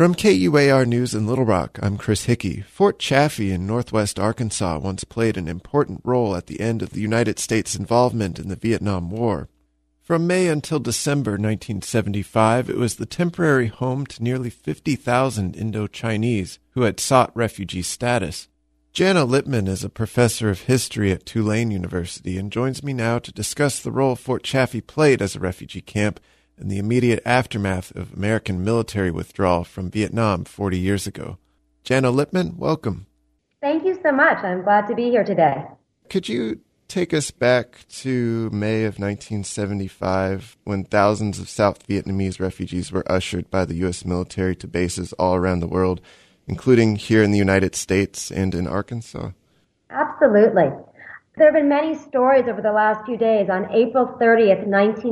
From KUAR News in Little Rock, I'm Chris Hickey. Fort Chaffee in northwest Arkansas once played an important role at the end of the United States' involvement in the Vietnam War. From May until December 1975, it was the temporary home to nearly 50,000 Indo-Chinese who had sought refugee status. Jana Lippman is a professor of history at Tulane University and joins me now to discuss the role Fort Chaffee played as a refugee camp in the immediate aftermath of American military withdrawal from Vietnam 40 years ago. Jana Lippman, welcome. Thank you so much. I'm glad to be here today. Could you take us back to May of 1975 when thousands of South Vietnamese refugees were ushered by the U.S. military to bases all around the world, including here in the United States and in Arkansas? Absolutely. There have been many stories over the last few days. On April 30th,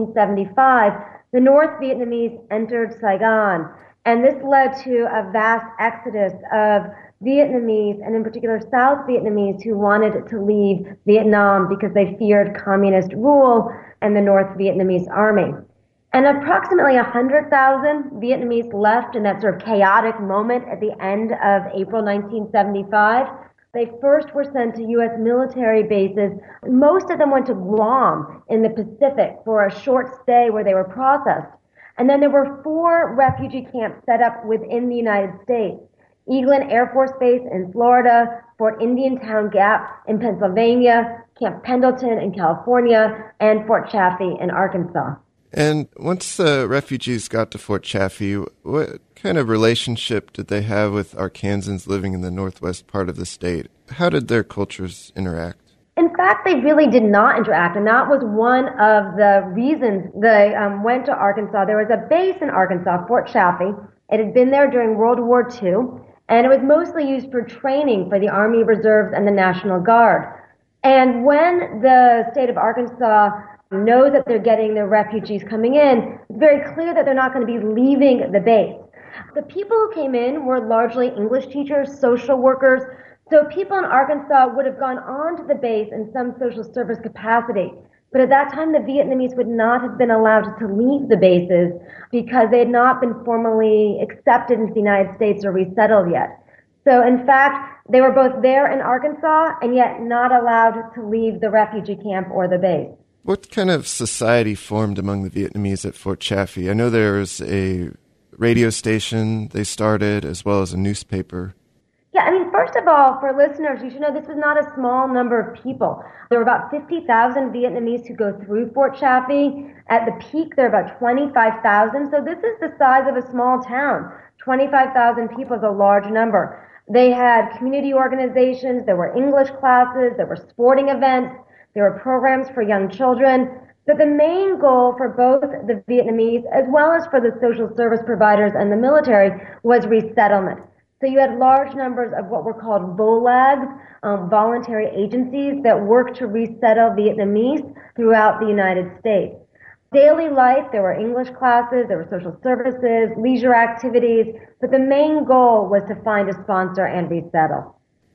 1975, the North Vietnamese entered Saigon, and this led to a vast exodus of Vietnamese, and in particular South Vietnamese, who wanted to leave Vietnam because they feared communist rule and the North Vietnamese army. And approximately 100,000 Vietnamese left in that sort of chaotic moment at the end of April 1975. They first were sent to U.S. military bases. Most of them went to Guam in the Pacific for a short stay where they were processed. And then there were 4 refugee camps set up within the United States. Eglin Air Force Base in Florida, Fort Indiantown Gap in Pennsylvania, Camp Pendleton in California, and Fort Chaffee in Arkansas. And once the refugees got to Fort Chaffee, what kind of relationship did they have with Arkansans living in the northwest part of the state? How did their cultures interact? In fact, they really did not interact, and that was one of the reasons they went to Arkansas. There was a base in Arkansas, Fort Chaffee. It had been there during World War II, and it was mostly used for training for the Army Reserves and the National Guard. And when the state of Arkansas knows that they're getting the refugees coming in, it's very clear that they're not going to be leaving the base. The people who came in were largely English teachers, social workers, so people in Arkansas would have gone on to the base in some social service capacity. But at that time, the Vietnamese would not have been allowed to leave the bases because they had not been formally accepted into the United States or resettled yet. So in fact, they were both there in Arkansas and yet not allowed to leave the refugee camp or the base. What kind of society formed among the Vietnamese at Fort Chaffee? I know there was a radio station they started as well as a newspaper. Yeah, I mean, first of all, for listeners, you should know this was not a small number of people. There were about 50,000 Vietnamese who go through Fort Chaffee. At the peak, there are about 25,000. So this is the size of a small town. 25,000 people is a large number. They had community organizations, there were English classes, there were sporting events, there were programs for young children. But the main goal for both the Vietnamese as well as for the social service providers and the military was resettlement. So you had large numbers of what were called VOLAGs, voluntary agencies that worked to resettle Vietnamese throughout the United States. Daily life, there were English classes, there were social services, leisure activities, but the main goal was to find a sponsor and resettle.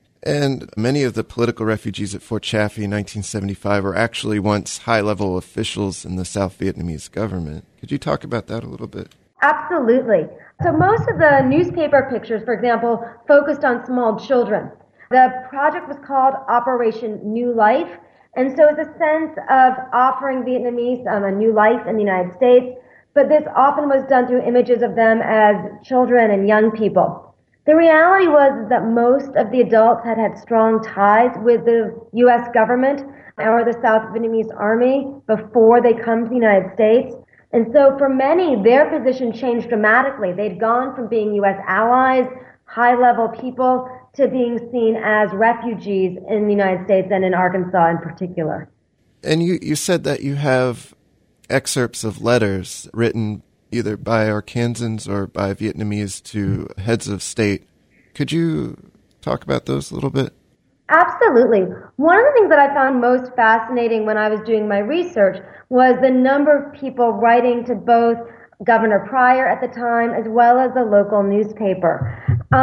And many of the political refugees at Fort Chaffee in 1975 were actually once high-level officials in the South Vietnamese government. Could you talk about that a little bit? Absolutely. So most of the newspaper pictures, for example, focused on small children. The project was called Operation New Life, and so it's a sense of offering Vietnamese a new life in the United States, but this often was done through images of them as children and young people. The reality was that most of the adults had had strong ties with the U.S. government or the South Vietnamese Army before they come to the United States. And so for many, their position changed dramatically. They'd gone from being U.S. allies, high-level people, to being seen as refugees in the United States and in Arkansas in particular. And you said that you have excerpts of letters written either by Arkansans or by Vietnamese to heads of state. Could you talk about those a little bit? Absolutely. One of the things that I found most fascinating when I was doing my research was the number of people writing to both Governor Pryor at the time as well as the local newspaper.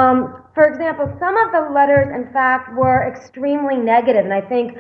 For example, some of the letters, in fact, were extremely negative and I think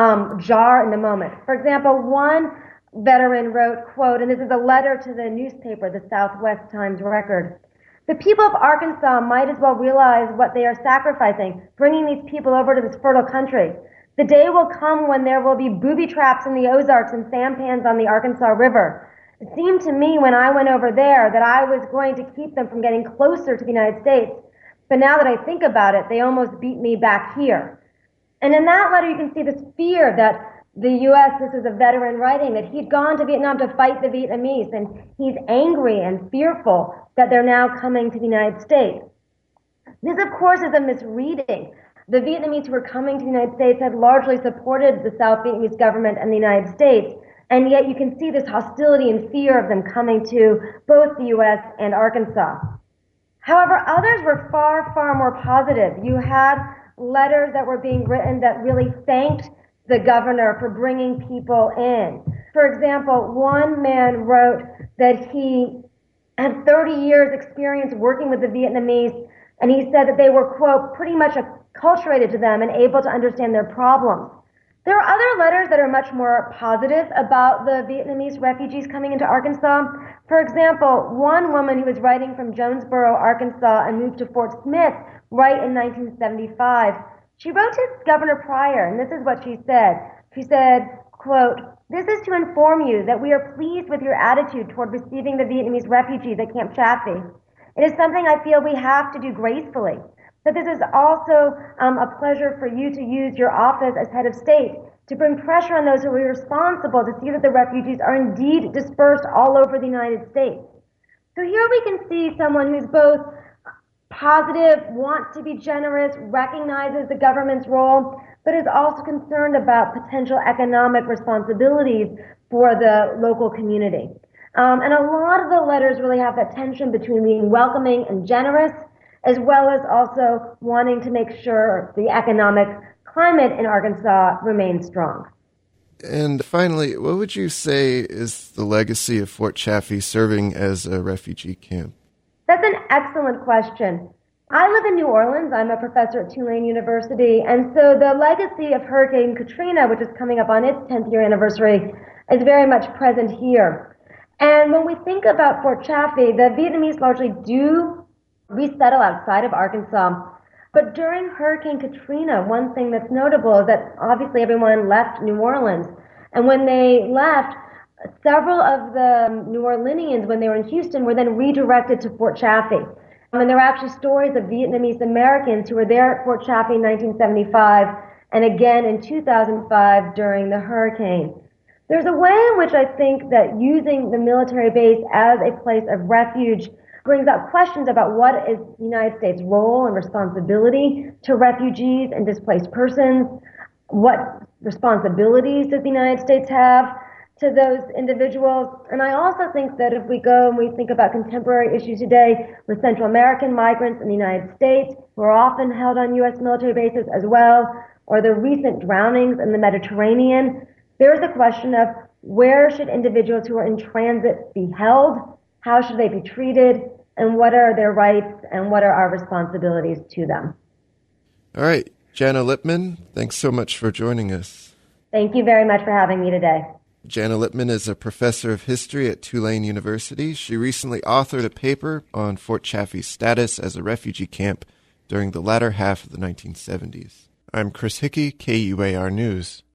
jar in the moment. For example, one veteran wrote, quote, and this is a letter to the newspaper, the Southwest Times Record, The people of Arkansas might as well realize what they are sacrificing, bringing these people over to this fertile country. The day will come when there will be booby traps in the Ozarks and sampans on the Arkansas River. It seemed to me when I went over there that I was going to keep them from getting closer to the United States. But now that I think about it, they almost beat me back here. And in that letter, you can see this fear that the U.S., this is a veteran writing, that he'd gone to Vietnam to fight the Vietnamese, and he's angry and fearful that they're now coming to the United States. This, of course, is a misreading. The Vietnamese who were coming to the United States had largely supported the South Vietnamese government and the United States, and yet you can see this hostility and fear of them coming to both the U.S. and Arkansas. However, others were far, far more positive. You had letters that were being written that really thanked the governor for bringing people in. For example, one man wrote that he had 30 years experience working with the Vietnamese, and he said that they were, quote, pretty much acculturated to them and able to understand their problems. There are other letters that are much more positive about the Vietnamese refugees coming into Arkansas. For example, one woman who was writing from Jonesboro, Arkansas, and moved to Fort Smith right in 1975, she wrote to Governor Pryor, and this is what she said. She said, quote, "This is to inform you that we are pleased with your attitude toward receiving the Vietnamese refugees at Camp Chaffee. It is something I feel we have to do gracefully. But this is also a pleasure for you to use your office as head of state to bring pressure on those who are responsible to see that the refugees are indeed dispersed all over the United States." So here we can see someone who's both positive, wants to be generous, recognizes the government's role, but is also concerned about potential economic responsibilities for the local community. And a lot of the letters really have that tension between being welcoming and generous, as well as also wanting to make sure the economic climate in Arkansas remains strong. And finally, what would you say is the legacy of Fort Chaffee serving as a refugee camp? That's an excellent question. I live in New Orleans. I'm a professor at Tulane University, and so the legacy of Hurricane Katrina, which is coming up on its 10th year anniversary, is very much present here. And when we think about Fort Chaffee, the Vietnamese largely do resettle outside of Arkansas. But during Hurricane Katrina, one thing that's notable is that obviously everyone left New Orleans. And when they left, several of the New Orleanians, when they were in Houston, were then redirected to Fort Chaffee. And there are actually stories of Vietnamese Americans who were there at Fort Chaffee in 1975 and again in 2005 during the hurricane. There's a way in which I think that using the military base as a place of refuge brings up questions about what is the United States' role and responsibility to refugees and displaced persons. What responsibilities does the United States have to those individuals? And I also think that if we go and we think about contemporary issues today with Central American migrants in the United States, who are often held on U.S. military bases as well, or the recent drownings in the Mediterranean, there's a question of where should individuals who are in transit be held, how should they be treated, and what are their rights and what are our responsibilities to them. All right, Jana Lipman, thanks so much for joining us. Thank you very much for having me today. Jana Lipman is a professor of history at Tulane University. She recently authored a paper on Fort Chaffee's status as a refugee camp during the latter half of the 1970s. I'm Chris Hickey, KUAR News.